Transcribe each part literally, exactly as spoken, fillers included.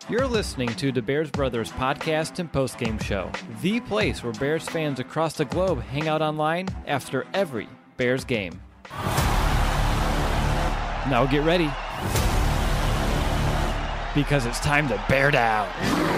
You're listening to the Bears Brothers podcast and postgame show, the place where Bears fans across the globe hang out online after every Bears game. Now get ready, because it's time to bear down.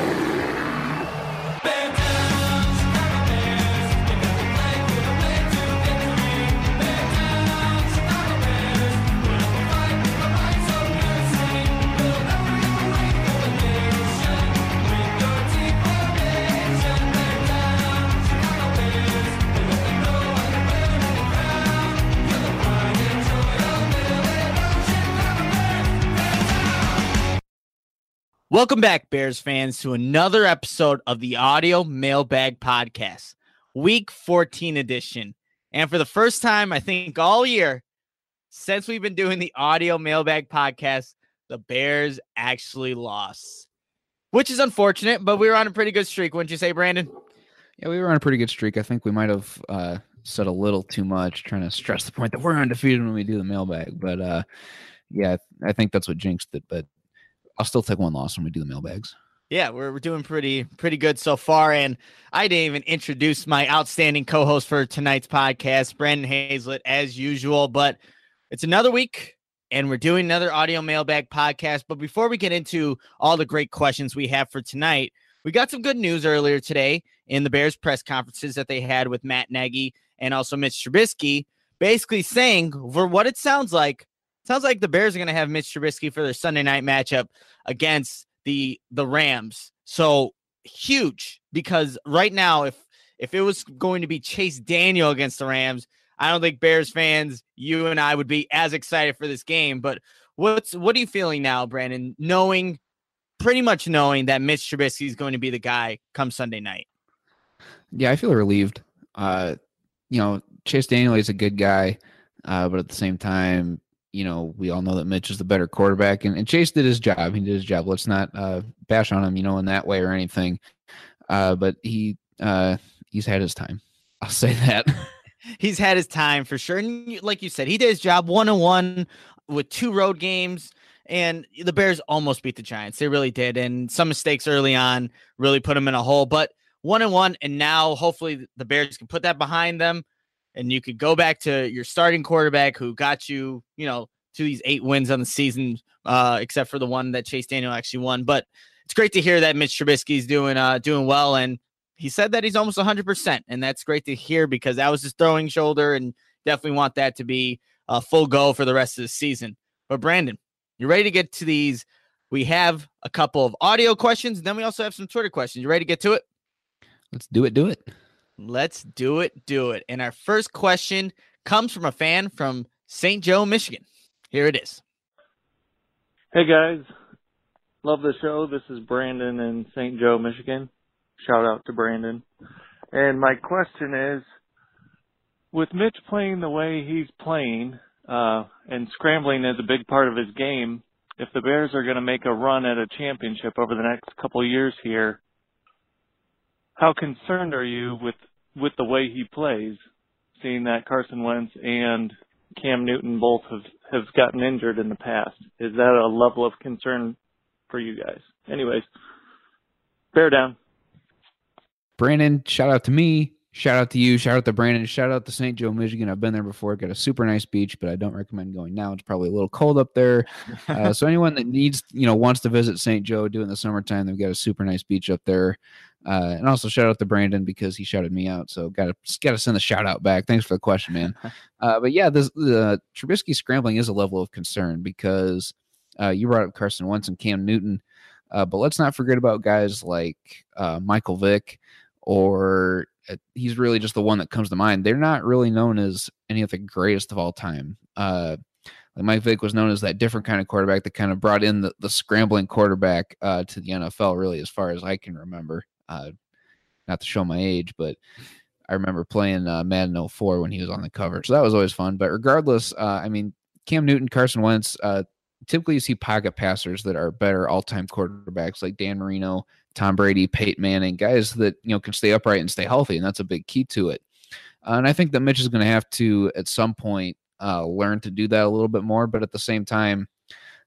Welcome back, Bears fans, to another episode of the Audio Mailbag Podcast, Week fourteen edition. And for the first time, I think all year, since we've been doing the Audio Mailbag Podcast, the Bears actually lost, which is unfortunate, but we were on a pretty good streak, wouldn't you say, Brandon? Yeah, we were on a pretty good streak. I think we might have uh, said a little too much, trying to stress the point that we're undefeated when we do the mailbag. But uh, yeah, I think that's what jinxed it. But I'll still take one loss when we do the mailbags. Yeah, we're, we're doing pretty pretty good so far. And I didn't even introduce my outstanding co-host for tonight's podcast, Brandon Hazlett, as usual. But it's another week, and we're doing another audio mailbag podcast. But before we get into all the great questions we have for tonight, we got some good news earlier today in the Bears press conferences that they had with Matt Nagy and also Mitch Trubisky, basically saying, for what it sounds like, Sounds like the Bears are going to have Mitch Trubisky for their Sunday night matchup against the the Rams. So huge, because right now, if if it was going to be Chase Daniel against the Rams, I don't think Bears fans, you and I, would be as excited for this game. But what's what are you feeling now, Brandon, knowing, pretty much knowing that Mitch Trubisky is going to be the guy come Sunday night? Yeah, I feel relieved. Uh, you know, Chase Daniel is a good guy, uh, but at the same time, you know, we all know that Mitch is the better quarterback, and, and Chase did his job. He did his job. Let's not uh, bash on him, you know, in that way or anything. Uh, but he uh, he's had his time. I'll say that. He's had his time for sure. And like you said, he did his job one and one with two road games, and the Bears almost beat the Giants. They really did. And some mistakes early on really put them in a hole, but one and one. And now hopefully the Bears can put that behind them, and you could go back to your starting quarterback who got you, you know, to these eight wins on the season, uh, except for the one that Chase Daniel actually won. But it's great to hear that Mitch Trubisky is doing, uh, doing well. And he said that he's almost one hundred percent. And that's great to hear, because that was his throwing shoulder, and definitely want that to be a full go for the rest of the season. But Brandon, you ready to get to these? We have a couple of audio questions, and then we also have some Twitter questions. You ready to get to it? Let's do it. Do it. Let's do it, do it. And our first question comes from a fan from Saint Joe, Michigan. Here it is. Hey, guys. Love the show. This is Brandon in Saint Joe, Michigan. Shout out to Brandon. And my question is, with Mitch playing the way he's playing uh, and scrambling is a big part of his game, if the Bears are going to make a run at a championship over the next couple of years here, how concerned are you with, with the way he plays, seeing that Carson Wentz and Cam Newton both have, have gotten injured in the past? Is that a level of concern for you guys? Anyways, bear down. Brandon, shout out to me. Shout out to you. Shout out to Brandon. Shout out to Saint Joe, Michigan. I've been there before. Got a super nice beach, but I don't recommend going now. It's probably a little cold up there. Uh, so anyone that needs, you know, wants to visit Saint Joe, do it in the summertime. They've got a super nice beach up there. Uh, and also shout out to Brandon, because he shouted me out. So got to got to send the shout out back. Thanks for the question, man. Uh, but yeah, this, the Trubisky scrambling is a level of concern, because uh, you brought up Carson Wentz and Cam Newton. Uh, but let's not forget about guys like uh, Michael Vick, or uh, he's really just the one that comes to mind. They're not really known as any of the greatest of all time. Uh, like Mike Vick was known as that different kind of quarterback that kind of brought in the, the scrambling quarterback uh, to the N F L, really, as far as I can remember. Uh, not to show my age, but I remember playing uh, Madden oh four when he was on the cover. So that was always fun. But regardless, uh, I mean, Cam Newton, Carson Wentz, uh, typically you see pocket passers that are better all-time quarterbacks like Dan Marino, Tom Brady, Peyton Manning, guys that, you know, can stay upright and stay healthy, and that's a big key to it. Uh, and I think that Mitch is going to have to, at some point, uh, learn to do that a little bit more. But at the same time,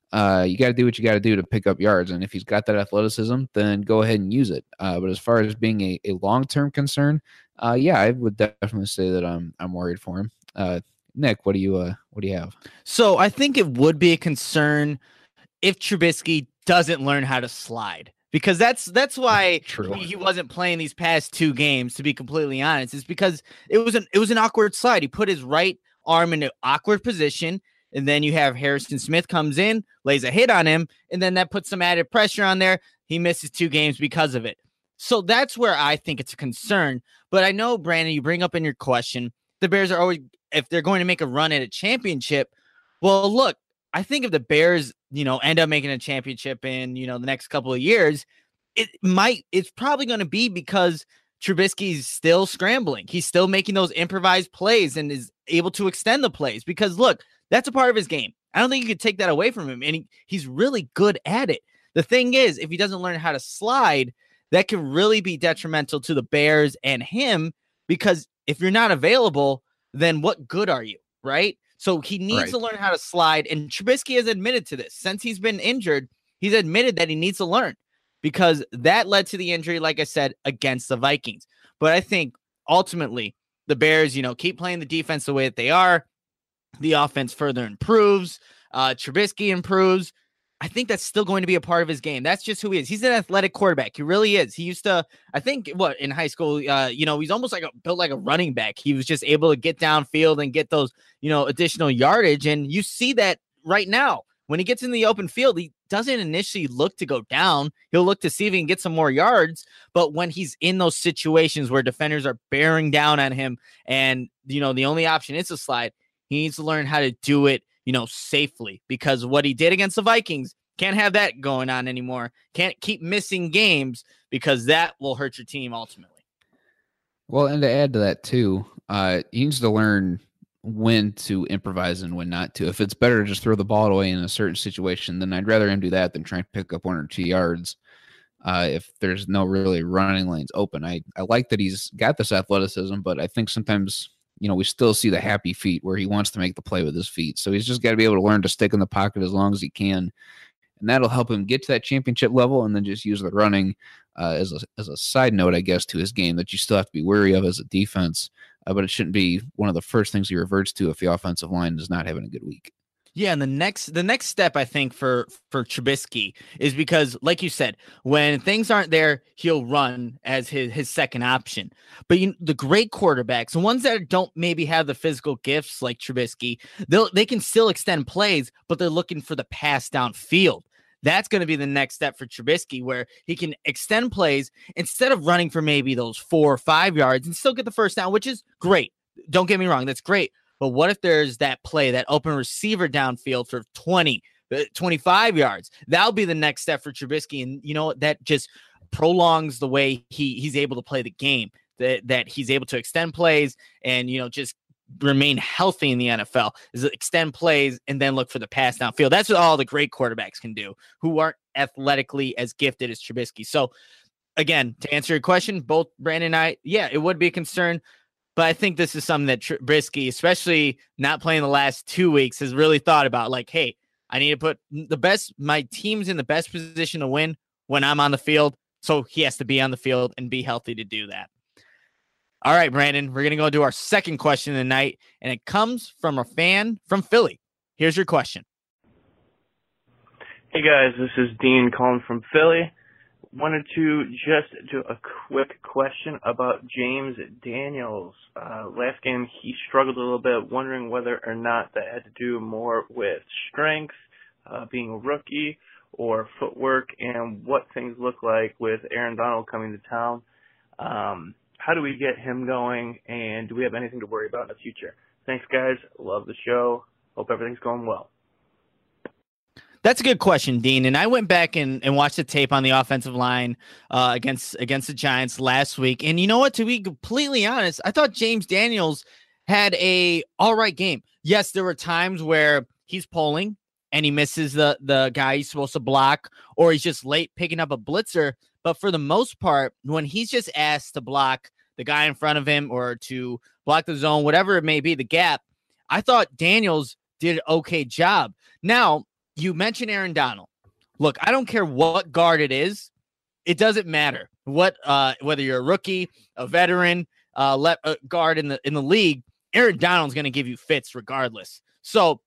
Uh, you got to do what you got to do to pick up yards. And if he's got that athleticism, then go ahead and use it. Uh, but as far as being a, a long-term concern, uh, yeah, I would definitely say that I'm I'm worried for him. Uh, Nick, what do you uh, what do you have? So I think it would be a concern if Trubisky doesn't learn how to slide, because that's that's why True. he, he wasn't playing these past two games. To be completely honest, is because it was an it was an awkward slide. He put his right arm in an awkward position, and then you have Harrison Smith comes in, lays a hit on him, and then that puts some added pressure on there. He misses two games because of it. So that's where I think it's a concern. But I know, Brandon, you bring up in your question, the Bears are always, if they're going to make a run at a championship, well, look, I think if the Bears, you know, end up making a championship in, you know, the next couple of years, it might, it's probably going to be because Trubisky's still scrambling. He's still making those improvised plays and is able to extend the plays because, look, that's a part of his game. I don't think you could take that away from him, and he, he's really good at it. The thing is, if he doesn't learn how to slide, that can really be detrimental to the Bears and him, because if you're not available, then what good are you, right? So he needs Right. to learn how to slide, and Trubisky has admitted to this. Since he's been injured, he's admitted that he needs to learn, because that led to the injury, like I said, against the Vikings. But I think ultimately the Bears, you know, keep playing the defense the way that they are. The offense further improves. Uh, Trubisky improves. I think that's still going to be a part of his game. That's just who he is. He's an athletic quarterback. He really is. He used to, I think, what, in high school, uh, you know, he's almost like a built like a running back. He was just able to get downfield and get those, you know, additional yardage. And you see that right now. When he gets in the open field, he doesn't initially look to go down. He'll look to see if he can get some more yards. But when he's in those situations where defenders are bearing down on him and, you know, the only option is to slide, he needs to learn how to do it, you know, safely, because what he did against the Vikings, can't have that going on anymore. Can't keep missing games, because that will hurt your team ultimately. Well, and to add to that too, uh, he needs to learn when to improvise and when not to. If it's better to just throw the ball away in a certain situation, then I'd rather him do that than try and pick up one or two yards. Uh, if there's no really running lanes open, I, I like that he's got this athleticism, but I think sometimes, you know, we still see the happy feet where he wants to make the play with his feet. So he's just got to be able to learn to stick in the pocket as long as he can. And that'll help him get to that championship level, and then just use the running uh, as, a, as a side note, I guess, to his game that you still have to be wary of as a defense. Uh, but it shouldn't be one of the first things he reverts to if the offensive line is not having a good week. Yeah, and the next the next step, I think, for for Trubisky is because, like you said, when things aren't there, he'll run as his, his second option. But you, the great quarterbacks, the ones that don't maybe have the physical gifts like Trubisky, they'll they can still extend plays, but they're looking for the pass downfield. That's going to be the next step for Trubisky, where he can extend plays instead of running for maybe those four or five yards and still get the first down, which is great. Don't get me wrong, that's great. But what if there's that play, that open receiver downfield for twenty, twenty-five yards? That'll be the next step for Trubisky. And you know what? That just prolongs the way he he's able to play the game, that, that he's able to extend plays and, you know, just remain healthy in the N F L, is extend plays and then look for the pass downfield. That's what all the great quarterbacks can do who aren't athletically as gifted as Trubisky. So again, to answer your question, both Brandon and I, yeah, it would be a concern. But I think this is something that Trubisky, especially not playing the last two weeks, has really thought about. Like, hey, I need to put the best, my team's in the best position to win when I'm on the field. So he has to be on the field and be healthy to do that. All right, Brandon, we're going to go to our second question of the night, and it comes from a fan from Philly. Here's your question. Hey, guys, this is Dean calling from Philly. Wanted to just do a quick question about James Daniels. Uh, last game, he struggled a little bit, wondering whether or not that had to do more with strength, uh, being a rookie, or footwork, and what things look like with Aaron Donald coming to town. Um, how do we get him going, and do we have anything to worry about in the future? Thanks, guys. Love the show. Hope everything's going well. That's a good question, Dean. And I went back and, and watched the tape on the offensive line uh, against against the Giants last week. And you know what? To be completely honest, I thought James Daniels had a all right game. Yes, there were times where he's pulling and he misses the, the guy he's supposed to block, or he's just late picking up a blitzer. But for the most part, when he's just asked to block the guy in front of him or to block the zone, whatever it may be, the gap, I thought Daniels did an okay job. Now, you mentioned Aaron Donald. Look, I don't care what guard it is. It doesn't matter what, uh, whether you're a rookie, a veteran, uh, let uh, guard in the in the league. Aaron Donald's going to give you fits regardless. So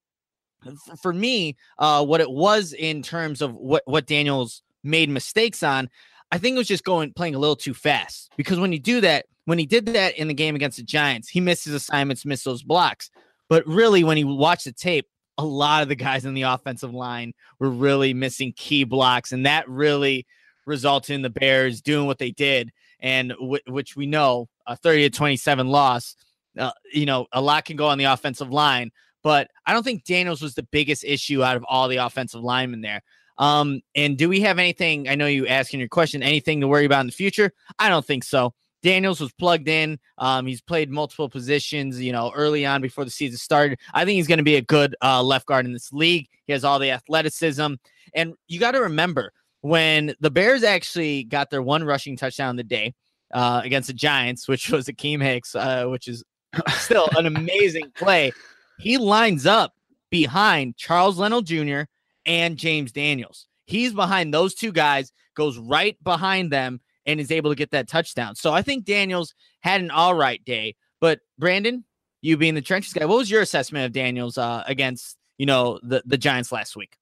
f- for me, uh, what it was in terms of what what Daniels made mistakes on, I think it was just going playing a little too fast. Because when you do that, when he did that in the game against the Giants, he missed his assignments, missed those blocks. But really, when you watch the tape, a lot of the guys in the offensive line were really missing key blocks, and that really resulted in the Bears doing what they did, and w- which we know a thirty to twenty-seven loss. Uh, you know, a lot can go on the offensive line, but I don't think Daniels was the biggest issue out of all the offensive linemen there. Um, and do we have anything? I know you asking your question, anything to worry about in the future? I don't think so. Daniels was plugged in. Um, he's played multiple positions, you know, early on before the season started. I think he's going to be a good uh, left guard in this league. He has all the athleticism, and you got to remember, when the Bears actually got their one rushing touchdown of the day uh, against the Giants, which was Akeem Hicks, uh, which is still an amazing play, he lines up behind Charles Leno Junior and James Daniels. He's behind those two guys, goes right behind them, and is able to get that touchdown. So I think Daniels had an all right day. But Brandon, you being the trenches guy, what was your assessment of Daniels uh, against, you know, the, the Giants last week?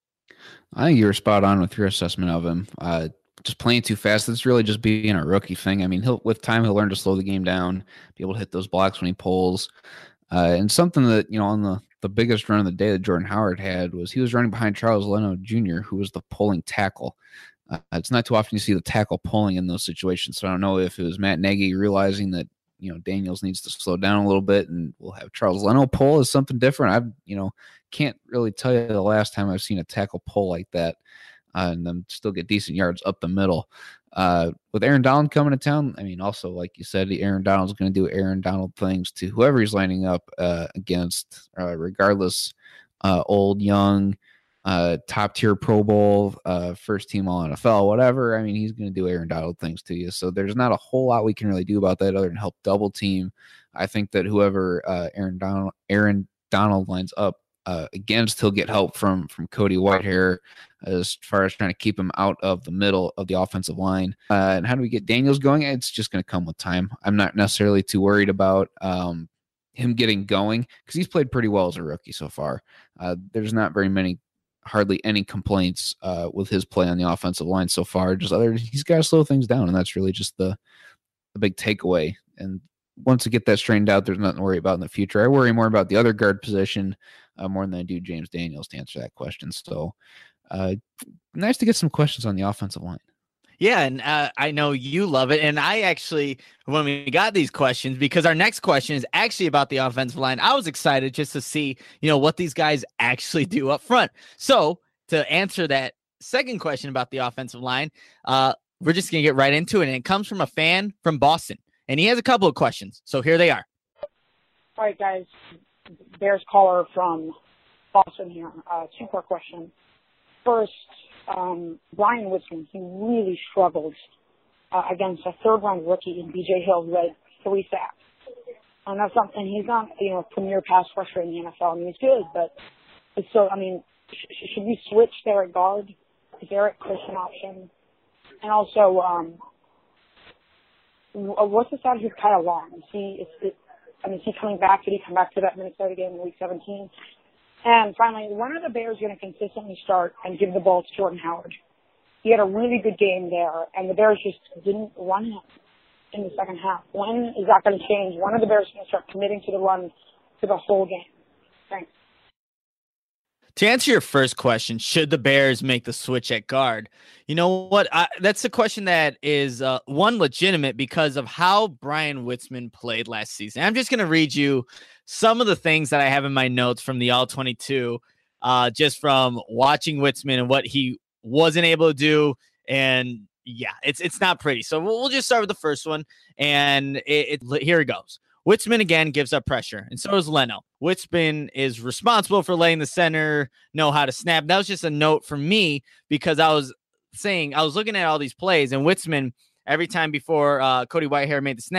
I think you were spot on with your assessment of him. Uh, just playing too fast. It's really just being a rookie thing. I mean, he'll with time he'll learn to slow the game down, be able to hit those blocks when he pulls. Uh, and something that, you know, on the the biggest run of the day that Jordan Howard had was he was running behind Charles Leno Junior, who was the pulling tackle. Uh, it's not too often you see the tackle pulling in those situations. So I don't know if it was Matt Nagy realizing that, you know, Daniels needs to slow down a little bit and we'll have Charles Leno pull is something different. I've, you know, can't really tell you the last time I've seen a tackle pull like that uh, and then still get decent yards up the middle. Uh, with Aaron Donald coming to town, I mean, also, like you said, Aaron Donald's going to do Aaron Donald things to whoever he's lining up uh, against, uh, regardless, uh, old, young, uh, top tier Pro Bowl, uh, first team all N F L, whatever. I mean, he's going to do Aaron Donald things to you. So there's not a whole lot we can really do about that other than help double team. I think that whoever uh, Aaron Donald, Aaron Donald lines up uh, against, he'll get help from from Cody Whitehair as far as trying to keep him out of the middle of the offensive line. Uh, and how do we get Daniels going? It's just going to come with time. I'm not necessarily too worried about um, him getting going because he's played pretty well as a rookie so far. Uh, there's not very many, hardly any complaints uh, with his play on the offensive line so far. Just other, he's got to slow things down, and that's really just the the big takeaway. And once you get that straightened out, there's nothing to worry about in the future. I worry more about the other guard position uh, more than I do James Daniels to answer that question. So uh, nice to get some questions on the offensive line. Yeah, and uh, I know you love it. And I actually, when we got these questions, because our next question is actually about the offensive line, I was excited just to see, you know, what these guys actually do up front. So to answer that second question about the offensive line, uh, we're just going to get right into it. And it comes from a fan from Boston. And he has a couple of questions. So here they are. All right, guys. Bears caller from Boston here. Uh, two-part question. First, um, Brian Witzman, he really struggled uh, against a third-round rookie in B J Hill who had three sacks. And that's something, he's not, you know, a premier pass rusher in the N F L. I mean, he's good, but it's so, I mean, sh- should we switch there at guard? Is Eric Chris an option? And also, um, what's the status with Kyle Long? Is he, is it, I mean, is he coming back? Did he come back to that Minnesota game in week seventeen? And finally, when are the Bears going to consistently start and give the ball to Jordan Howard? He had a really good game there, and the Bears just didn't run him in the second half. When is that going to change? When are the Bears going to start committing to the run for the whole game? Thanks. To answer your first question, should the Bears make the switch at guard? You know what? I, that's a question that is, uh, one, legitimate because of how Brian Witzman played last season. I'm just going to read you some of the things that I have in my notes from the All twenty-two, uh, just from watching Witzman and what he wasn't able to do. And yeah, it's it's not pretty. So we'll, we'll just start with the first one. And it, it here it goes. Witzman again gives up pressure, and so does Leno. Witzman is responsible for letting the center know how to snap. That was just a note for me because I was saying, I was looking at all these plays, and Witzman, every time before uh, Cody Whitehair made the snap,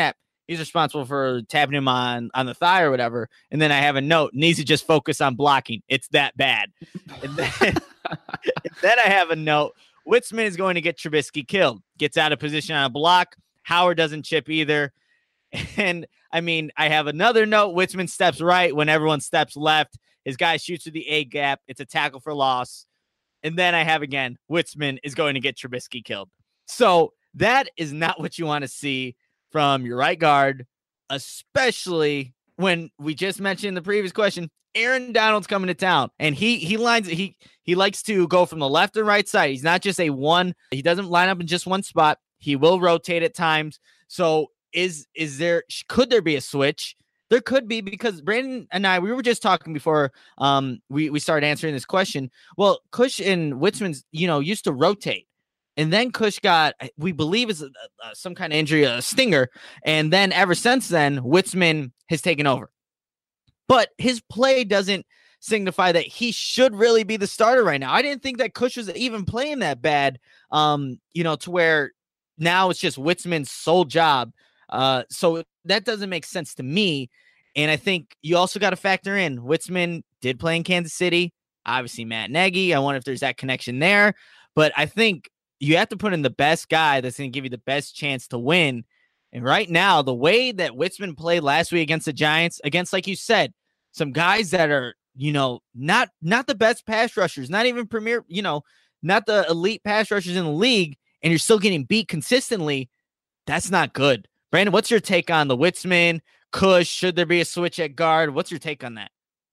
He's responsible for tapping him on, on the thigh or whatever. And then I have a note, needs to just focus on blocking. It's that bad. And then, and then I have a note, Witzman is going to get Trubisky killed. Gets out of position on a block. Howard doesn't chip either. And, I mean, I have another note, Witzman steps right when everyone steps left. His guy shoots through the A gap. It's a tackle for loss. And then I have, again, Witzman is going to get Trubisky killed. So that is not what you want to see from your right guard, especially when we just mentioned in the previous question, Aaron Donald's coming to town, and he he lines he he likes to go from the left and right side. He's not just a one. He doesn't line up in just one spot. He will rotate at times. So is is there could there be a switch? There could be, because Brandon and I, we were just talking before um we we started answering this question. Well, Kush and Witzman's, you know, used to rotate. And then Kush got, we believe, is a, a, some kind of injury, a stinger. And then ever since then, Witzman has taken over. But his play doesn't signify that he should really be the starter right now. I didn't think that Kush was even playing that bad, um, you know, to where now it's just Witzman's sole job. Uh, so that doesn't make sense to me. And I think you also got to factor in Witzman did play in Kansas City. Obviously, Matt Nagy. I wonder if there's that connection there. But I think you have to put in the best guy that's going to give you the best chance to win. And right now, the way that Witzman played last week against the Giants, against, like you said, some guys that are, you know, not not the best pass rushers, not even premier, you know, not the elite pass rushers in the league, and you're still getting beat consistently, that's not good. Brandon, what's your take on the Witzman, Kush? Should there be a switch at guard? What's your take on that?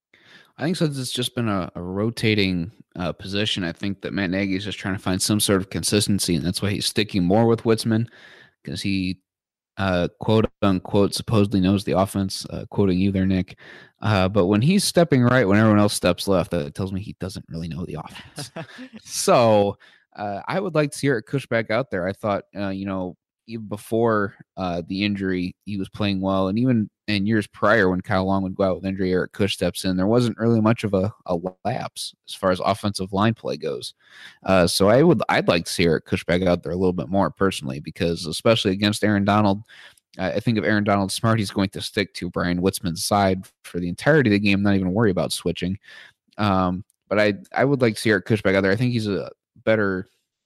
I think since it's just been a, a rotating uh, position, I think that Matt Nagy is just trying to find some sort of consistency, and that's why he's sticking more with Witzman, because he, uh, quote unquote, supposedly knows the offense, uh, quoting you there, Nick. Uh, but when he's stepping right, when everyone else steps left, that tells me he doesn't really know the offense. so uh, I would like to see Eric Kush back out there. I thought, uh, you know, even before uh, the injury, he was playing well. And even in years prior, when Kyle Long would go out with injury, Eric Kush steps in. There wasn't really much of a, a lapse as far as offensive line play goes. Uh, so I would, I'd like to see Eric Kush back out there a little bit more personally, because especially against Aaron Donald, uh, I think if Aaron Donald's smart, he's going to stick to Brian Witzman's side for the entirety of the game, not even worry about switching. Um, but I, I would like to see Eric Kush back out there. I think he's a better,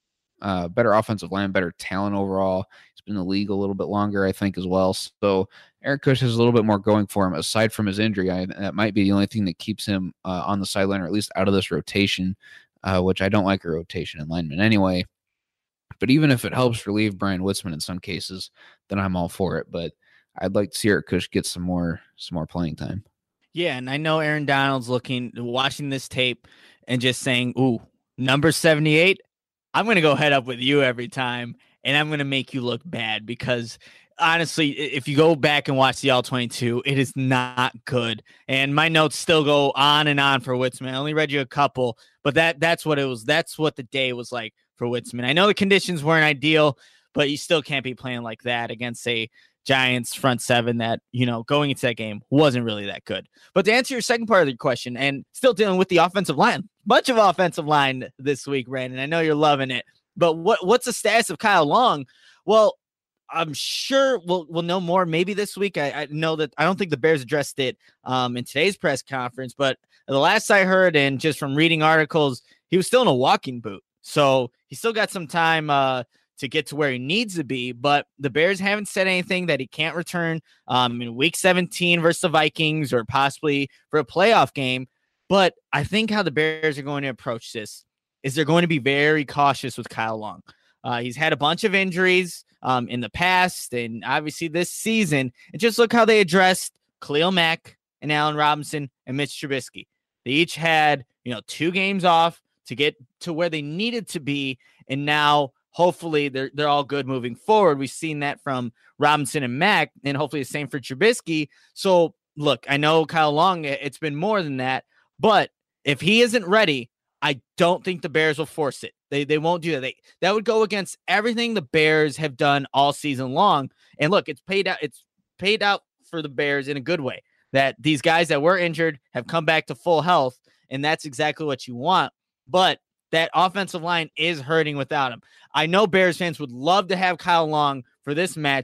uh, better offensive line, better talent overall. He's been in the league a little bit longer, I think, as well. So Eric Kush has a little bit more going for him aside from his injury. I, that might be the only thing that keeps him uh, on the sideline, or at least out of this rotation, uh, which I don't like a rotation in linemen anyway. But even if it helps relieve Brian Witzman in some cases, then I'm all for it. But I'd like to see Eric Kush get some more some more playing time. Yeah, and I know Aaron Donald's looking, watching this tape and just saying, ooh, number seventy-eight, I'm going to go head up with you every time, and I'm going to make you look bad, because honestly, if you go back and watch the All twenty-two, it is not good. And my notes still go on and on for Witzman. I only read you a couple, but that that's what it was. That's what the day was like for Witzman. I know the conditions weren't ideal, but you still can't be playing like that against a Giants front seven that, you know, going into that game wasn't really that good. But to answer your second part of your question, and still dealing with the offensive line, bunch of offensive line this week, Brandon. I know you're loving it, but what what's the status of Kyle Long? Well, I'm sure we'll we'll know more maybe this week. I, I know that I don't think the Bears addressed it um, in today's press conference, but the last I heard, and just from reading articles, he was still in a walking boot. So he still got some time uh, to get to where he needs to be, but the Bears haven't said anything that he can't return um, in week seventeen versus the Vikings, or possibly for a playoff game. But I think how the Bears are going to approach this is they're going to be very cautious with Kyle Long. Uh, he's had a bunch of injuries um, in the past, and obviously this season. And just look how they addressed Khalil Mack and Allen Robinson and Mitch Trubisky. They each had, you know, two games off to get to where they needed to be, and now hopefully they're they're all good moving forward. We've seen that from Robinson and Mack, and hopefully the same for Trubisky. So look, I know Kyle Long, it's been more than that, but if he isn't ready, I don't think the Bears will force it. They they won't do that. They that would go against everything the Bears have done all season long. And look, it's paid out. It's paid out for the Bears in a good way, that these guys that were injured have come back to full health, and that's exactly what you want. But that offensive line is hurting without him. I know Bears fans would love to have Kyle Long for this matchup,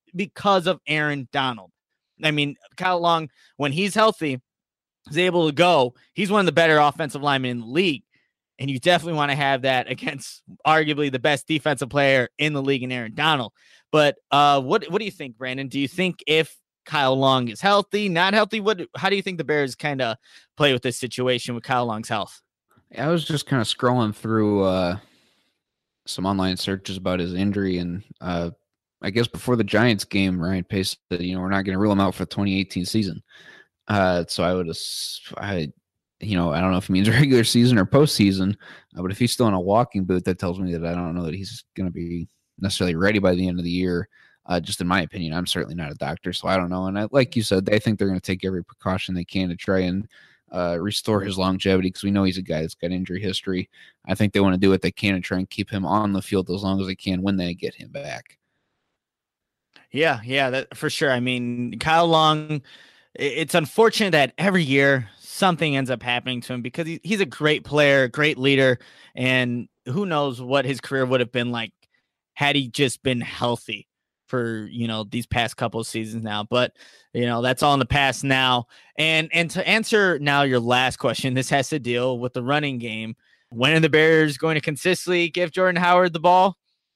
because of Aaron Donald. I mean, Kyle Long, when he's healthy, is able to go. He's one of the better offensive linemen in the league. And you definitely want to have that against arguably the best defensive player in the league in Aaron Donald. But uh, what what do you think, Brandon? Do you think if Kyle Long is healthy, not healthy, what? How do you think the Bears kind of play with this situation with Kyle Long's health? I was just kind of scrolling through uh, some online searches about his injury, and uh, I guess before the Giants game, Ryan Pace said, you know, we're not going to rule him out for the twenty eighteen season. Uh, so I would have, I, you know, I don't know if it means regular season or postseason, uh, but if he's still in a walking boot, that tells me that I don't know that he's going to be necessarily ready by the end of the year. Uh, just in my opinion, I'm certainly not a doctor, so I don't know. And I, like you said, they think they're going to take every precaution they can to try and uh, restore his longevity, because we know he's a guy that's got injury history. I think they want to do what they can and try and keep him on the field as long as they can when they get him back. Yeah, yeah, that, for sure. I mean, Kyle Long, it's unfortunate that every year something ends up happening to him, because he, he's a great player, great leader, and who knows what his career would have been like had he just been healthy for, you know, these past couple of seasons now. But, you know, that's all in the past now. And and to answer now your last question, this has to deal with the running game. When are the Bears going to consistently give Jordan Howard the ball?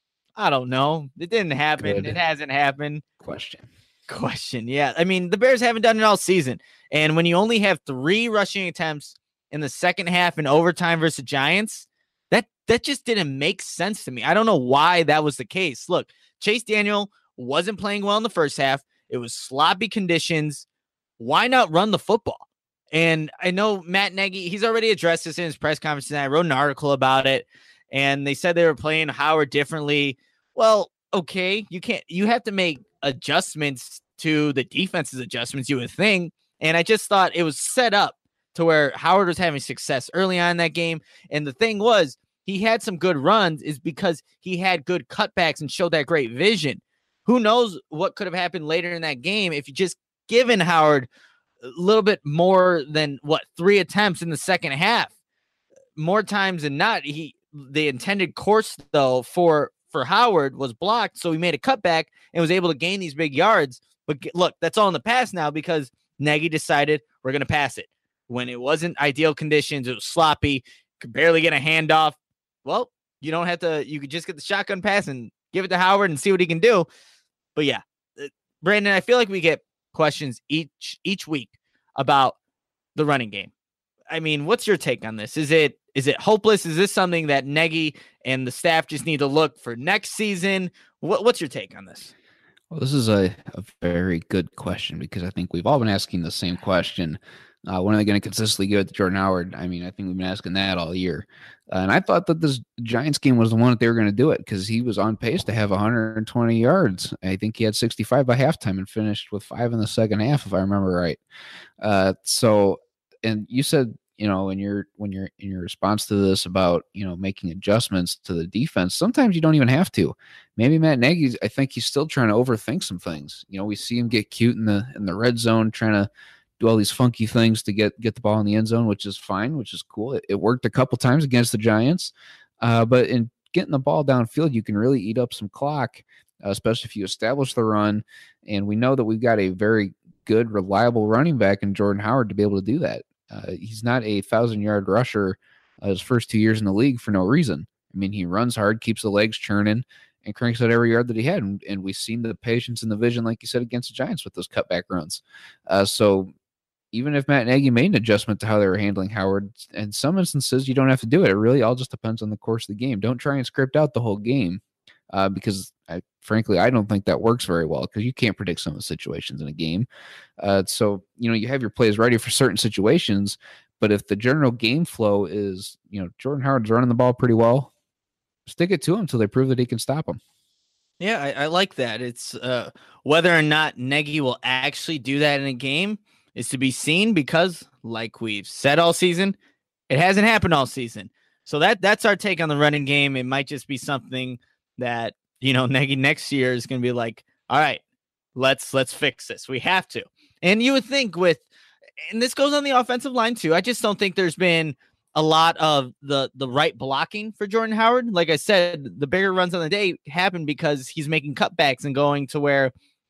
I don't know. It didn't happen. Good. It hasn't happened. Question. Question. Yeah. I mean, the Bears haven't done it all season. And when you only have three rushing attempts in the second half in overtime versus the Giants, that, that just didn't make sense to me. I don't know why that was the case. Look, Chase Daniel wasn't playing well in the first half. It was sloppy conditions. Why not run the football? And I know Matt Nagy, he's already addressed this in his press conference, and I wrote an article about it. And they said they were playing Howard differently. Well, okay, you can't, you have to make adjustments to the defense's adjustments, you would think. And I just thought it was set up to where Howard was having success early on in that game. And the thing was, he had some good runs is because he had good cutbacks and showed that great vision. Who knows what could have happened later in that game if you just given Howard a little bit more than what three attempts in the second half. More times than not, he the intended course though for for Howard was blocked, so he made a cutback and was able to gain these big yards. But look, that's all in the past now, because Nagy decided we're going to pass it. When it wasn't ideal conditions, it was sloppy, could barely get a handoff. Well, you don't have to, you could just get the shotgun pass and give it to Howard and see what he can do. But yeah, Brandon, I feel like we get questions each each week about the running game. I mean, what's your take on this? Is it is it hopeless? Is this something that Nagy and the staff just need to look for next season? What, what's your take on this? Well, this is a, a very good question, because I think we've all been asking the same question. Uh, when are they going to consistently give it to Jordan Howard? I mean, I think we've been asking that all year. Uh, and I thought that this Giants game was the one that they were going to do it, because he was on pace to have one hundred twenty yards. I think he had sixty-five by halftime and finished with five in the second half, if I remember right. Uh, so, and you said, you know, when you're when you're in your response to this about, you know, making adjustments to the defense, sometimes you don't even have to. Maybe Matt Nagy, I think he's still trying to overthink some things. You know, we see him get cute in the in the red zone, trying to do all these funky things to get get the ball in the end zone, which is fine, which is cool. It, it worked a couple times against the Giants, uh, but in getting the ball downfield, you can really eat up some clock, uh, especially if you establish the run. And we know that we've got a very good, reliable running back in Jordan Howard to be able to do that. Uh, he's not a thousand-yard rusher uh, his first two years in the league for no reason. I mean, he runs hard, keeps the legs churning, and cranks out every yard that he had. And, and we've seen the patience and the vision, like you said, against the Giants with those cutback runs. Uh, so even if Matt Nagy made an adjustment to how they were handling Howard, in some instances, you don't have to do it. It really all just depends on the course of the game. Don't try and script out the whole game, uh, because I, frankly, I don't think that works very well, because you can't predict some of the situations in a game. Uh, so, you know, you have your plays ready for certain situations, but if the general game flow is, you know, Jordan Howard's running the ball pretty well, stick it to him until they prove that he can stop him. Yeah, I, I like that. It's uh, whether or not Nagy will actually do that in a game is to be seen, because like we've said all season, it hasn't happened all season. So that that's our take on the running game. It might just be something that, you know, Nagy next year is going to be like, all right, let's let's fix this. We have to. And you would think with, and this goes on the offensive line too, I just don't think there's been a lot of the the right blocking for Jordan Howard. Like I said, the bigger runs on the day happen because he's making cutbacks and going to where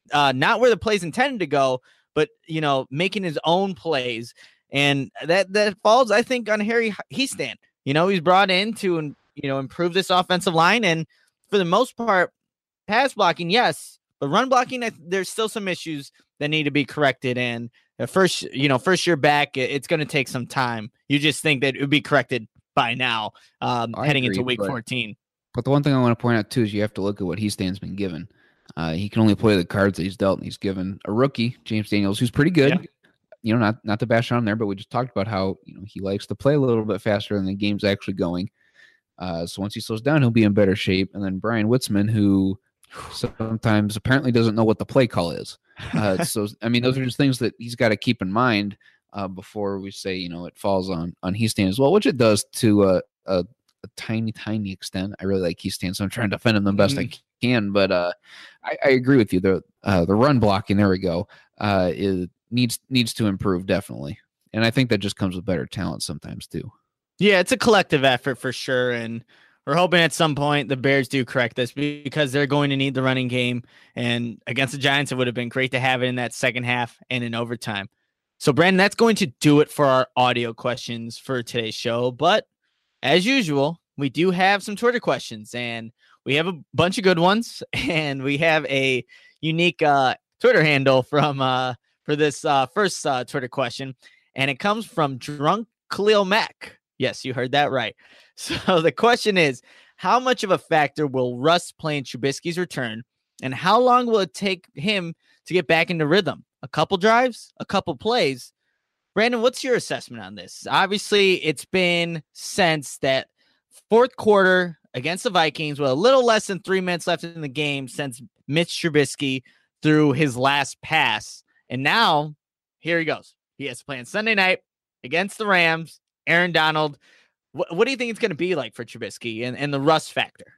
uh, not where the play's intended to go, but, you know, making his own plays. And that, that falls, I think, on Harry Hiestand. You know, he's brought in to, you know, improve this offensive line. And for the most part, pass blocking, yes, but run blocking, I, there's still some issues that need to be corrected. And the first, you know, first year back, it, it's going to take some time. You just think that it would be corrected by now, um, heading agree, into week but, fourteen. But the one thing I want to point out too is you have to look at what Hiestand's been given. Uh, he can only play the cards that he's dealt, and he's given a rookie, James Daniels, who's pretty good. Yeah. You know, not not to bash on there, but we just talked about how, you know, he likes to play a little bit faster than the game's actually going. Uh, so once he slows down, he'll be in better shape. And then Brian Witzman, who sometimes apparently doesn't know what the play call is. Uh, so, I mean, those are just things that he's got to keep in mind uh, before we say, you know, it falls on, on Hiestand as well, which it does to a, a, a tiny, tiny extent. I really like Hiestand, so I'm trying to defend him the best mm-hmm. I can. But uh, I, I agree with you. The uh, the run blocking, there we go, uh, is, needs needs to improve, definitely. And I think that just comes with better talent sometimes, too. Yeah, it's a collective effort for sure. And we're hoping at some point the Bears do correct this because they're going to need the running game. And against the Giants, it would have been great to have it in that second half and in overtime. So, Brandon, that's going to do it for our audio questions for today's show. But as usual, we do have some Twitter questions, and we have a bunch of good ones. And we have a unique uh, Twitter handle from uh, for this uh, first uh, Twitter question. And it comes from Drunk Khalil Mack. Yes, you heard that right. So the question is, how much of a factor will Russ play in Trubisky's return, and how long will it take him to get back into rhythm? A couple drives, a couple plays? Brandon, what's your assessment on this? Obviously, it's been since that fourth quarter against the Vikings with a little less than three minutes left in the game since Mitch Trubisky threw his last pass. And now, here he goes. He has to play on Sunday night against the Rams, Aaron Donald. What, what do you think it's going to be like for Trubisky and, and the Russ factor?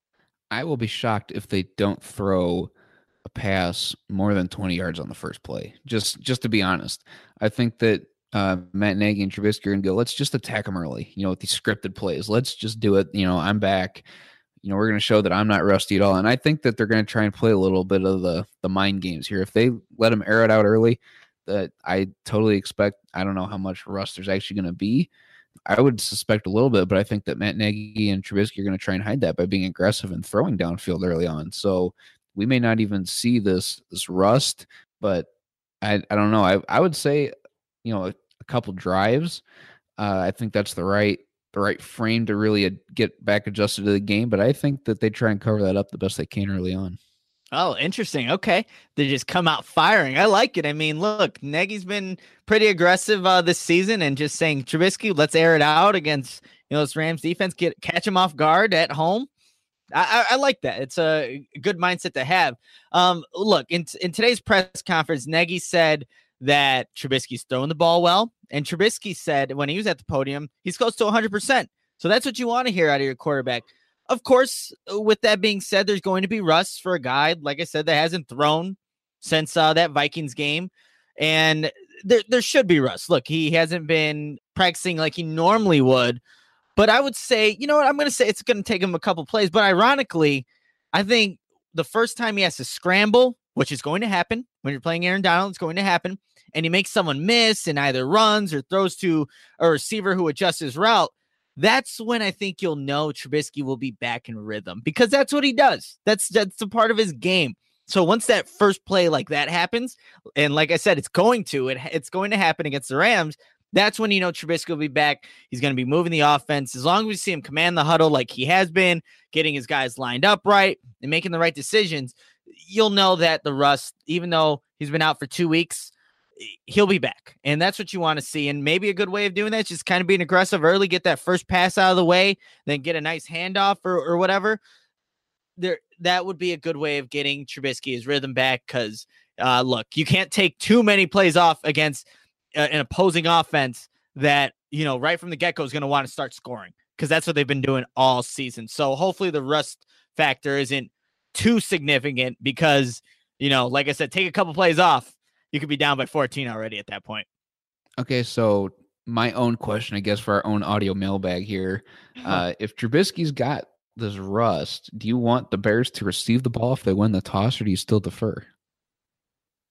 I will be shocked if they don't throw a pass more than twenty yards on the first play. Just just to be honest, I think that uh, Matt Nagy and Trubisky are going to go, let's just attack them early, you know, with these scripted plays. Let's just do it. You know, I'm back. You know, we're going to show that I'm not rusty at all. And I think that they're going to try and play a little bit of the the mind games here. If they let them air it out early, that I totally expect, I don't know how much rust there's actually going to be. I would suspect a little bit, but I think that Matt Nagy and Trubisky are going to try and hide that by being aggressive and throwing downfield early on. So we may not even see this this rust, but I I don't know. I I would say, you know, a, a couple drives. Uh, I think that's the right the right frame to really ad- get back adjusted to the game. But I think that they try and cover that up the best they can early on. Oh, interesting. Okay. They just come out firing. I like it. I mean, look, Nagy's been pretty aggressive uh, this season and just saying, Trubisky, let's air it out against, you know, this Rams defense, get catch him off guard at home. I, I, I like that. It's a good mindset to have. Um, look, in, in today's press conference, Nagy said that Trubisky's throwing the ball well. And Trubisky said when he was at the podium, he's close to one hundred percent. So that's what you want to hear out of your quarterback. Of course, with that being said, there's going to be rust for a guy, like I said, that hasn't thrown since uh, that Vikings game. And there, there should be rust. Look, he hasn't been practicing like he normally would. But I would say, you know what, I'm going to say it's going to take him a couple plays. But ironically, I think the first time he has to scramble, which is going to happen when you're playing Aaron Donald, it's going to happen, and he makes someone miss and either runs or throws to a receiver who adjusts his route, that's when I think you'll know Trubisky will be back in rhythm, because that's what he does. That's that's a part of his game. So once that first play like that happens, and like I said, it's going to, it, it's going to happen against the Rams, that's when you know Trubisky will be back. He's going to be moving the offense. As long as we see him command the huddle like he has been, getting his guys lined up right and making the right decisions, you'll know that the rust, even though he's been out for two weeks, he'll be back. And that's what you want to see. And maybe a good way of doing that is just kind of being aggressive early, get that first pass out of the way, then get a nice handoff or, or whatever. There, that would be a good way of getting Trubisky his rhythm back. Because, uh, look, you can't take too many plays off against uh, an opposing offense that, you know, right from the get-go is going to want to start scoring, because that's what they've been doing all season. So hopefully the rust factor isn't too significant because, you know, like I said, take a couple plays off, you could be down by fourteen already at that point. Okay, so my own question, I guess, for our own audio mailbag here. Uh, if Trubisky's got this rust, do you want the Bears to receive the ball if they win the toss, or do you still defer?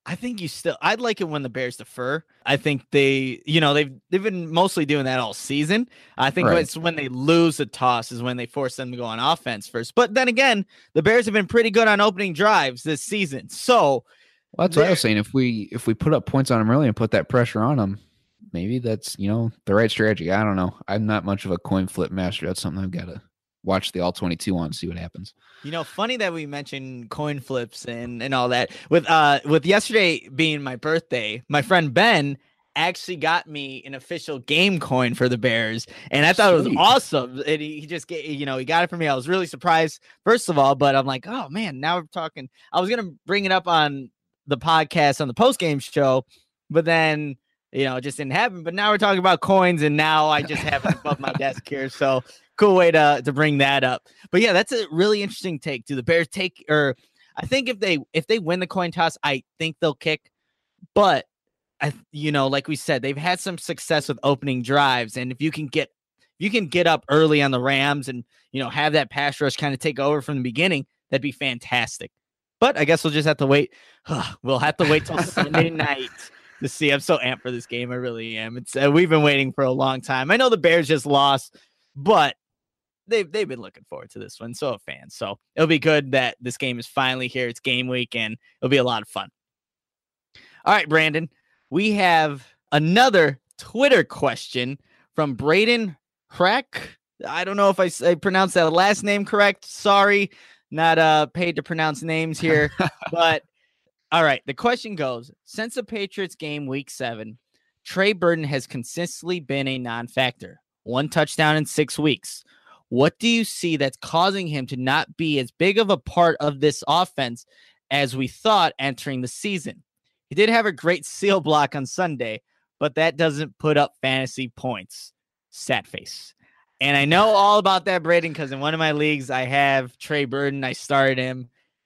I think you still, I'd like it when the Bears defer. I think they, you know, they've, they've been mostly doing that all season. I think Right. it's when they lose the toss is when they force them to go on offense first. But then again, the Bears have been pretty good on opening drives this season. So Well, that's what I was saying. If we if we put up points on them early and put that pressure on them, maybe that's, you know, the right strategy. I don't know. I'm not much of a coin flip master. That's something I've got to watch the all twenty-two on and see what happens. You know, funny that we mentioned coin flips and, and all that. With uh with yesterday being my birthday, my friend Ben actually got me an official game coin for the Bears, and I thought Sweet. it was awesome. And he, he just get you know he got it for me. I was really surprised, first of all, but I'm like, oh man, now we're talking. I was gonna bring it up on the podcast on the post game show, but then you know it just didn't happen. But now we're talking about coins, and now I just have it above my desk here. So cool way to to bring that up. But yeah, that's a really interesting take. Do the Bears take, or I think if they if they win the coin toss, I think they'll kick. But I, you know, like we said, they've had some success with opening drives, and if you can get you can get up early on the Rams and you know have that pass rush kind of take over from the beginning, that'd be fantastic. But I guess we'll just have to wait. We'll have to wait till Sunday night to see. I'm so amped for this game. I really am. It's uh, we've been waiting for a long time. I know the Bears just lost, but they've they've been looking forward to this one. So have fans. So it'll be good that this game is finally here. It's game week, and it'll be a lot of fun. All right, Brandon, we have another Twitter question from Braden Hrack. I don't know if I, I pronounced that last name correct. Sorry, not uh paid to pronounce names here. But all right, the question goes: since the Patriots game week seven, Trey Burton has consistently been a non-factor. One touchdown in six weeks. What do you see that's causing him to not be as big of a part of this offense as we thought entering the season? He did have a great seal block on Sunday, but that doesn't put up fantasy points. Sad face. And I know all about that, Braden, because in one of my leagues, I have Trey Burton. I started him,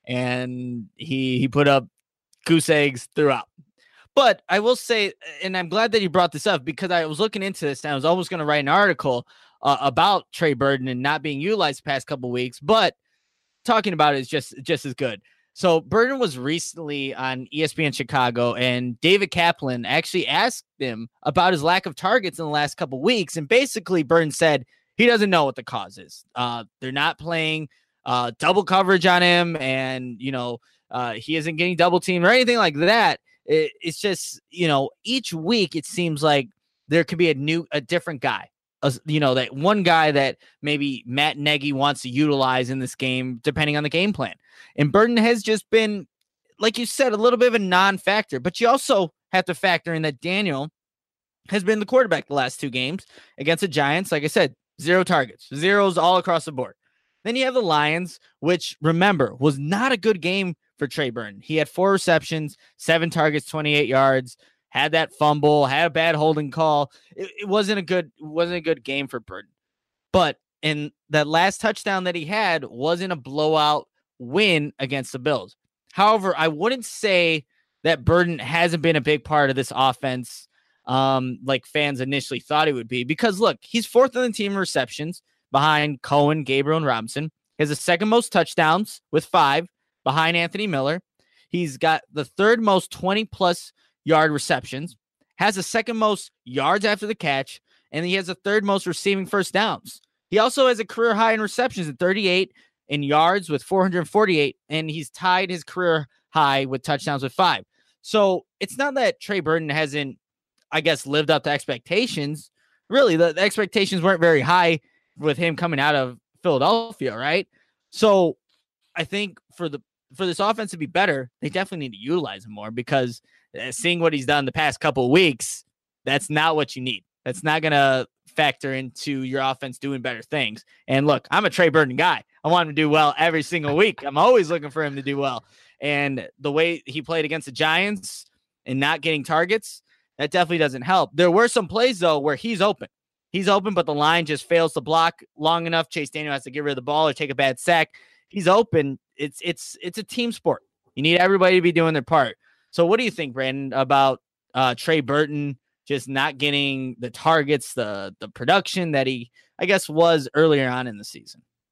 and he he put up goose eggs throughout. But I will say, and I'm glad that you brought this up, because I was looking into this, and I was almost going to write an article uh, about Trey Burton and not being utilized the past couple of weeks, but talking about it is just, just as good. So Burton was recently on E S P N Chicago, and David Kaplan actually asked him about his lack of targets in the last couple of weeks. And basically Burton said he doesn't know what the cause is. Uh, they're not playing uh, double coverage on him, and, you know, uh, he isn't getting double teamed or anything like that. It, it's just, you know, each week it seems like there could be a new, a different guy. Uh, you know, that one guy that maybe Matt Nagy wants to utilize in this game, depending on the game plan. And Burton has just been, like you said, a little bit of a non-factor. But you also have to factor in that Daniel has been the quarterback the last two games against the Giants. Like I said, zero targets, zeros all across the board. Then you have the Lions, which, remember, was not a good game for Trey Burton. He had four receptions, seven targets, twenty-eight yards, had that fumble, had a bad holding call. It, it wasn't a good, wasn't a good game for Burton. But in that last touchdown that he had wasn't a blowout win against the Bills. However, I wouldn't say that Burton hasn't been a big part of this offense um, like fans initially thought he would be. Because, look, he's fourth on the team in receptions behind Cohen, Gabriel, and Robinson. He has the second most touchdowns with five behind Anthony Miller. He's got the third most twenty-plus yard receptions, has the second most yards after the catch, and he has the third most receiving first downs. He also has a career high in receptions at thirty-eight, in yards with four hundred forty-eight, and he's tied his career high with touchdowns with five. So it's not that Trey Burton hasn't, I guess, lived up to expectations. Really, the, the expectations weren't very high with him coming out of Philadelphia, right? So I think for the for this offense to be better, they definitely need to utilize him more, because uh, seeing what he's done the past couple of weeks, that's not what you need. That's not going to factor into your offense doing better things. And look, I'm a Trey Burton guy. I want him to do well every single week. I'm always looking for him to do well. And the way he played against the Giants and not getting targets, that definitely doesn't help. There were some plays, though, where he's open. He's open, but the line just fails to block long enough. Chase Daniel has to get rid of the ball or take a bad sack. He's open. It's it's it's a team sport. You need everybody to be doing their part. So what do you think, Brandon, about uh, Trey Burton just not getting the targets, the the production that he, I guess, was earlier on in the season?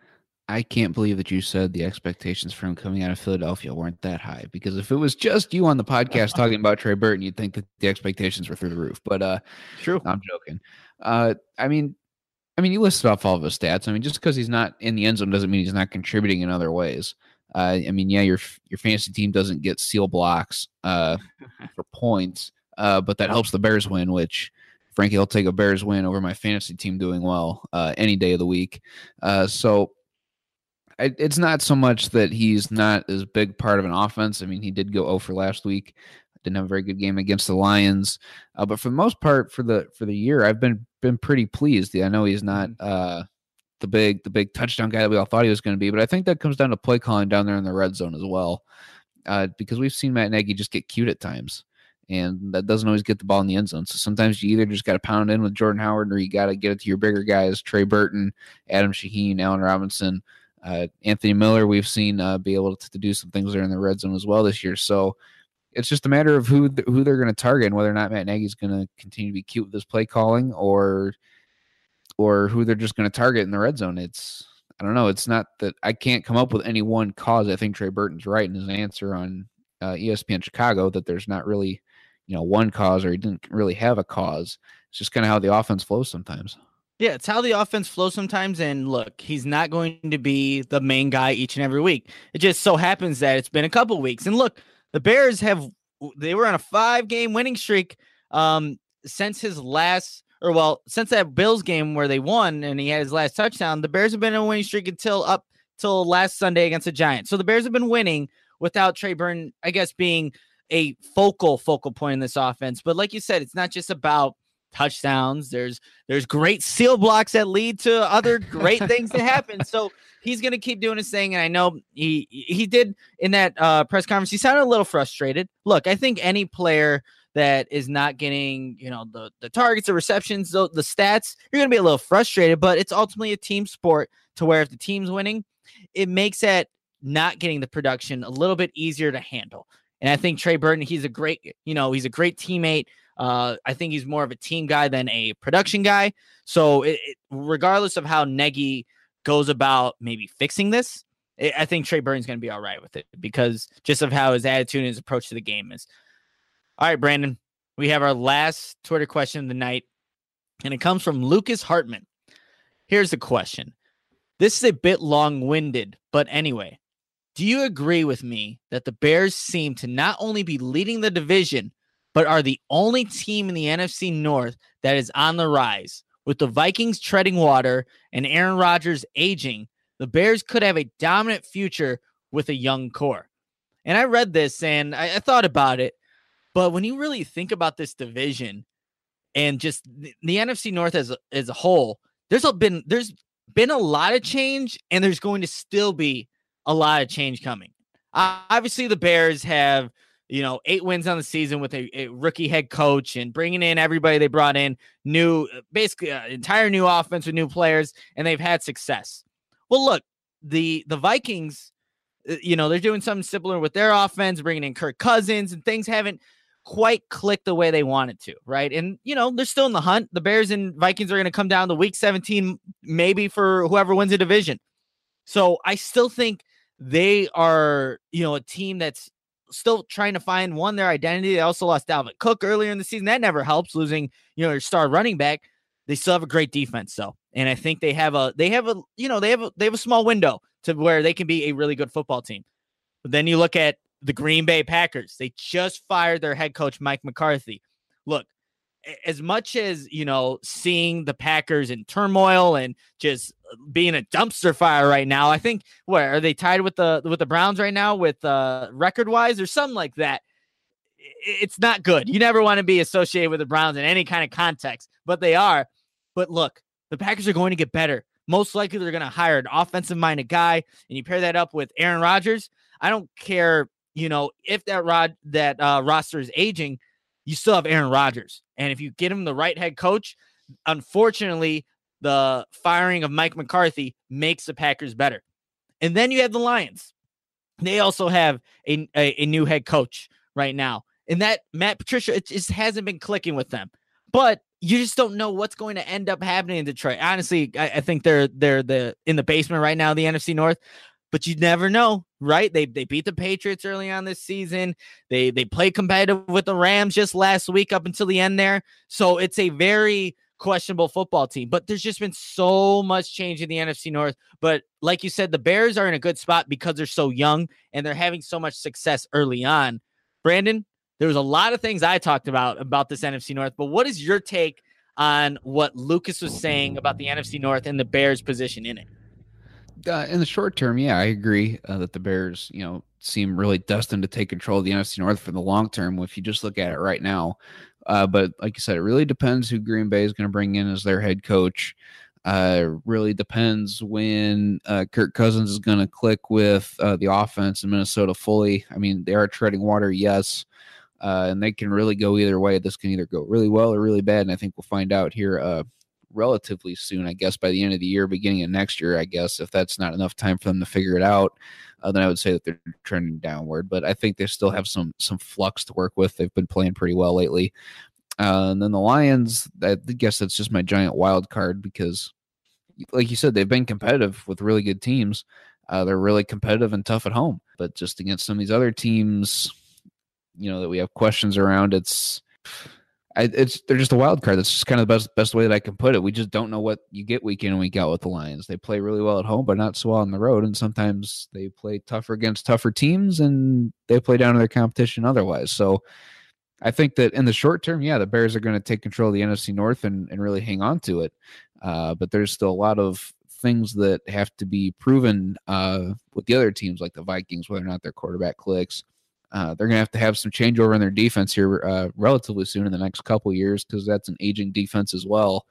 I can't believe that you said the expectations for him coming out of Philadelphia weren't that high, because if it was just you on the podcast talking about Trey Burton, you'd think that the expectations were through the roof. But uh, True. I'm joking. Uh, I mean, I mean, you listed off all of his stats. I mean, just because he's not in the end zone doesn't mean he's not contributing in other ways. Uh, I mean, yeah, your your fantasy team doesn't get seal blocks uh, for points, uh, but that helps the Bears win, which, frankly, I'll take a Bears win over my fantasy team doing well uh, any day of the week. Uh, so I, it's not so much that he's not as big part of an offense. I mean, he did go oh for last week. Didn't have a very good game against the Lions, uh, but for the most part, for the for the year, I've been been pretty pleased. I know he's not uh, the big the big touchdown guy that we all thought he was going to be, but I think that comes down to play calling down there in the red zone as well, uh, because we've seen Matt Nagy just get cute at times, and that doesn't always get the ball in the end zone. So sometimes you either just got to pound in with Jordan Howard, or you got to get it to your bigger guys, Trey Burton, Adam Shaheen, Allen Robinson, uh, Anthony Miller. We've seen uh, be able to, to do some things there in the red zone as well this year. So it's just a matter of who who they're going to target and whether or not Matt Nagy's going to continue to be cute with his play calling, or or who they're just going to target in the red zone. It's I don't know. It's not that I can't come up with any one cause. I think Trey Burton's right in his answer on uh, E S P N Chicago that there's not really, you know, one cause, or he didn't really have a cause. It's just kind of how the offense flows sometimes. Yeah, it's how the offense flows sometimes. And look, he's not going to be the main guy each and every week. It just so happens that it's been a couple weeks. And look, the Bears have, they were on a five game winning streak um, since his last, or well, since that Bills game where they won and he had his last touchdown. The Bears have been on a winning streak until up till last Sunday against the Giants. So the Bears have been winning without Trey Burton, I guess, being a focal, focal point in this offense. But like you said, it's not just about touchdowns. There's there's great seal blocks that lead to other great things to happen. So he's going to keep doing his thing. And I know he he did in that uh, press conference. He sounded a little frustrated. Look, I think any player that is not getting, you know, the, the targets, the receptions, the, the stats, you're going to be a little frustrated, but it's ultimately a team sport to where if the team's winning, it makes that not getting the production a little bit easier to handle. And I think Trey Burton, he's a great, you know, he's a great teammate. Uh, I think he's more of a team guy than a production guy. So it, it, regardless of how Nagy goes about maybe fixing this, it, I think Trey Burton's going to be all right with it because just of how his attitude and his approach to the game is. All right, Brandon, we have our last Twitter question of the night, and it comes from Lucas Hartman. Here's the question. This is a bit long-winded, but anyway, do you agree with me that the Bears seem to not only be leading the division, but are the only team in the N F C North that is on the rise? With the Vikings treading water and Aaron Rodgers aging, the Bears could have a dominant future with a young core. And I read this and I, I thought about it, but when you really think about this division and just the, the N F C North as a, as a whole, there's a, been there's been a lot of change, and there's going to still be a lot of change coming. Uh, obviously, the Bears have, you know, eight wins on the season with a, a rookie head coach and bringing in everybody they brought in, new, basically an entire new offense with new players, and they've had success. Well, look, the the Vikings, you know, they're doing something similar with their offense, bringing in Kirk Cousins, and things haven't quite clicked the way they wanted to, right? And, you know, they're still in the hunt. The Bears and Vikings are going to come down to week seventeen, maybe for whoever wins the division. So I still think they are, you know, a team that's still trying to find, one, their identity. They also lost Dalvin Cook earlier in the season. That never helps, losing, you know, your star running back. They still have a great defense, though. And I think they have a, they have a, you know, they have a, they have a small window to where they can be a really good football team. But then you look at the Green Bay Packers. They just fired their head coach, Mike McCarthy. Look, as much as, you know, seeing the Packers in turmoil and just being a dumpster fire right now, I think, what, are they tied with the with the Browns right now with uh, record-wise or something like that? It's not good. You never want to be associated with the Browns in any kind of context, but they are. But look, the Packers are going to get better. Most likely they're going to hire an offensive-minded guy, and you pair that up with Aaron Rodgers. I don't care, you know, if that rod that uh, roster is aging, you still have Aaron Rodgers. And if you get him the right head coach, unfortunately, the firing of Mike McCarthy makes the Packers better. And then you have the Lions. They also have a, a, a new head coach right now. And that Matt Patricia, it just hasn't been clicking with them. But you just don't know what's going to end up happening in Detroit. Honestly, I, I think they're they're the in the basement right now, the N F C North. But you never know, right? They they beat the Patriots early on this season. They they played competitive with the Rams just last week up until the end there. So it's a very questionable football team. But there's just been so much change in the N F C North. But like you said, the Bears are in a good spot because they're so young and they're having so much success early on. Brandon, there was a lot of things I talked about about this N F C North. But what is your take on what Lucas was saying about the N F C North and the Bears' position in it? Uh, in the short term, yeah, I agree uh, that the Bears, you know, seem really destined to take control of the N F C North for the long term if you just look at it right now. Uh, but like you said, it really depends who Green Bay is going to bring in as their head coach. Uh, really depends when uh, Kirk Cousins is going to click with uh, the offense in Minnesota fully. I mean, they are treading water, yes, uh, and they can really go either way. This can either go really well or really bad, and I think we'll find out here uh, relatively soon, I guess, by the end of the year, beginning of next year, I guess. If that's not enough time for them to figure it out, uh, then I would say that they're trending downward. But I think they still have some some flux to work with. They've been playing pretty well lately. Uh, and then the Lions, I guess that's just my giant wild card because, like you said, they've been competitive with really good teams. Uh, they're really competitive and tough at home. But just against some of these other teams, you know, that we have questions around, it's I, it's they're just a wild card. That's just kind of the best best way that I can put it. We just don't know what you get week in and week out with the Lions. They play really well at home, but not so well on the road. And sometimes they play tougher against tougher teams, and they play down to their competition otherwise. So I think that in the short term, yeah, the Bears are going to take control of the N F C North and, and really hang on to it. Uh, but there's still a lot of things that have to be proven uh, with the other teams, like the Vikings, whether or not their quarterback clicks. Uh, they're going to have to have some changeover in their defense here uh, relatively soon in the next couple of years because that's an aging defense as well.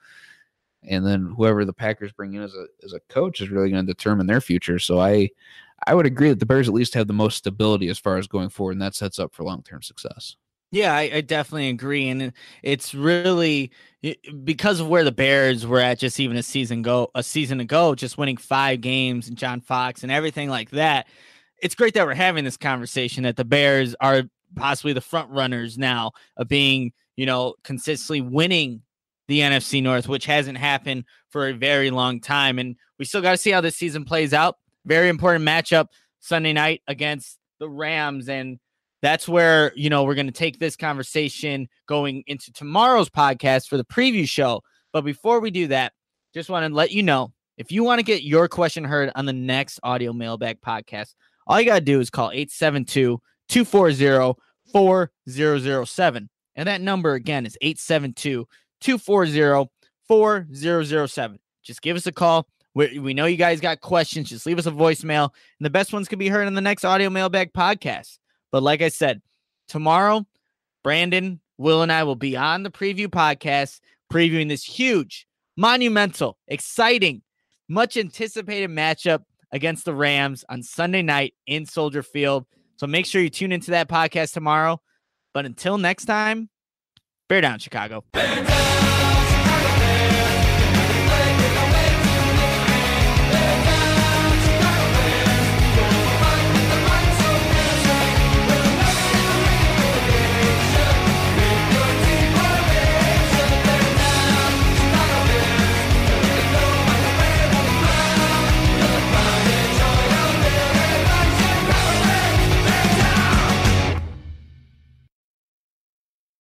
And then whoever the Packers bring in as a as a coach is really going to determine their future. So I I would agree that the Bears at least have the most stability as far as going forward, and that sets up for long-term success. Yeah, I, I definitely agree. And it's really because of where the Bears were at just even a season go a season ago, just winning five games and John Fox and everything like that. It's great that we're having this conversation that the Bears are possibly the front runners now of being, you know, consistently winning the N F C North, which hasn't happened for a very long time. And we still got to see how this season plays out. Very important matchup Sunday night against the Rams. And that's where, you know, we're going to take this conversation going into tomorrow's podcast for the preview show. But before we do that, just want to let you know, if you want to get your question heard on the next Audio Mailbag podcast, all you got to do is call eight seven two, two four zero, four zero zero seven. And that number, again, is eight seven two, two four zero, four zero zero seven. Just give us a call. We, we know you guys got questions. Just leave us a voicemail. And the best ones can be heard on the next Audio Mailbag podcast. But like I said, tomorrow, Brandon, Will, and I will be on the preview podcast previewing this huge, monumental, exciting, much anticipated matchup against the Rams on Sunday night in Soldier Field. So make sure you tune into that podcast tomorrow. But until next time, bear down, Chicago. Bear down!